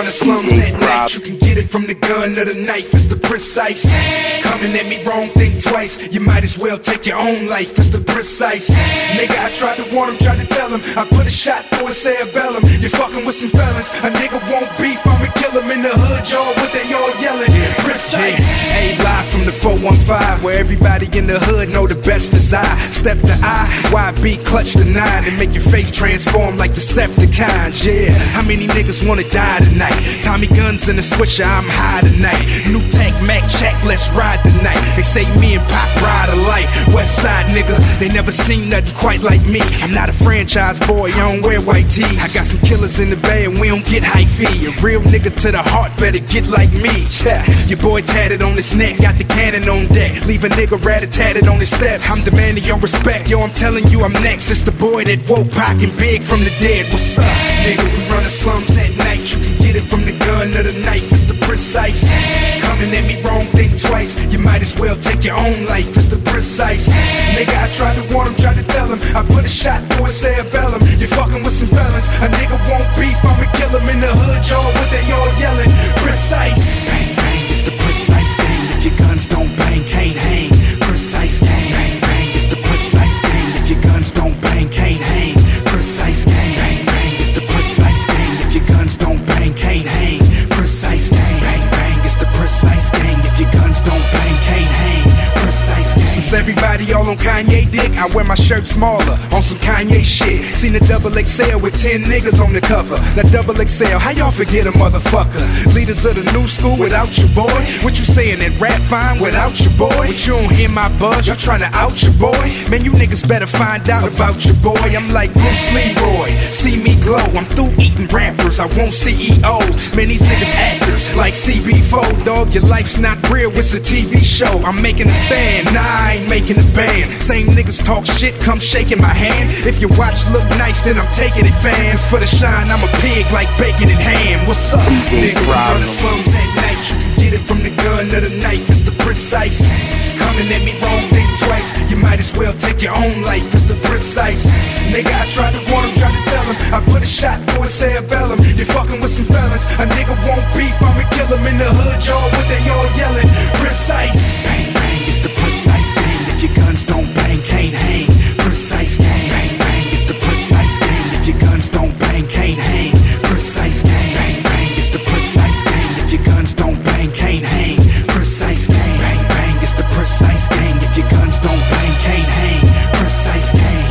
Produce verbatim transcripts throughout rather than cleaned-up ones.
run the slums at night. You can get it from the gun or the knife. It's the precise. Coming at me wrong, think twice. You might as well take your own life. It's the precise. Nigga, I tried to warn him, tried to tell him. I put a shot through his cerebellum. You're fucking with some felons. A nigga won't beef, I'ma kill him in the hood, y'all. What they all yelling? Precise. Hey, live from the four one five, where everybody in the hood know the best is I. Step to I, Y B, clutch the nine, and make your face transform like Decepticons. Yeah, how many niggas wanna die tonight? Tommy guns in the switcher, I'm high tonight. New Tech Mac check, let's ride tonight. They say me and Pac ride alike. West Side nigga, they never seen nothing quite like me. I'm not a franchise boy, I don't wear white tees. I got some killers in the bay and we don't get high fee. A real nigga to the heart better get like me. Yeah, your boy tatted on his neck, got the cannon on deck. Leave a nigga rat-a-tatted on his steps. I'm demanding your respect, yo, I'm telling you I'm next. It's the boy that woke Pac and Big from the dead. What's up? Nigga, we run the slums at night. You can get it from the gun or the knife. It's the precise. Coming at me wrong, think twice. You might as well take your own life. It's the precise. Nigga, I tried to warn him, tried to tell him. I put a shot through his cerebellum. You're fucking with some felons. A nigga won't beef, I'ma kill him in the hood, y'all. What they all yelling? Precise. Bang, bang, it's the precise gang. If your guns don't bang, can't hang. Precise gang. Bang, bang, it's the precise gang. If your guns don't bang, can't hang. Precise gang. Bang, bang, it's the precise gang. If your guns don't bang, can't hang. Precise gang. Bang, bang, it's the precise gang. If your guns don't bang, can't hang. Precise gang. Since everybody all on Kanye dick, I wear my shirt smaller on some Kanye shit. Seen a double X L with ten niggas on the cover. Now double X L, how y'all forget a motherfucker? Leaders of the new school without your boy. What you saying, that rap fine without your boy? But you don't hear my buzz, y'all tryna out your boy? Man, you niggas better find out about your boy. I'm like Bruce Leroy, see me glow. I'm through eating rappers, I want C E Os. Man, these niggas actors like C B four. Dog, your life's not real, it's a T V show. I'm making a stand, nah, I ain't making a band. Same niggas talk shit, come shaking my hand. If your watch look nice, then I'm taking it, fans. For the shine, I'm a pig like bacon and ham. What's up? Nigga, we run the slums at night. You can get it from the gun or the knife. It's the precise. Coming at me wrong, think twice. You might as well take your own life. It's the precise. Nigga, I tried to warn him, tried to tell him. I put a shot through his cerebellum. You're fucking with some felons. A nigga won't beef, I'ma kill him in the hood, y'all. What they all yelling? Precise. Bang, bang, it's the precise gang. If your guns don't bang, can't hang. Precise gang. Bang, bang, it's the precise gang. If your guns don't bang, can't hang. Precise gang. Bang, bang, it's the precise gang. If your guns don't bang, can't hang. Precise gang. Bang, bang, it's the precise gang. If your guns don't bang, can't hang. Precise gang.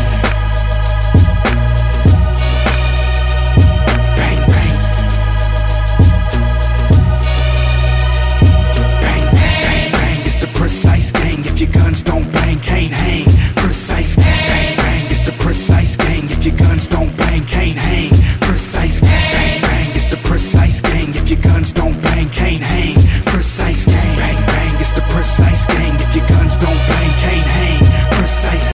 Bang, bang. Bang, bang, bang, it's the precise gang. If your guns don't bang, can't hang. Precise gang. Bang, bang, it's the precise gang. If your guns don't bang, can't hang. Precise gang. Bang, bang, it's the precise gang. If your guns don't bang, can't hang. Precise gang. Bang, bang, it's the precise gang. If your guns don't bang, can't hang. Precise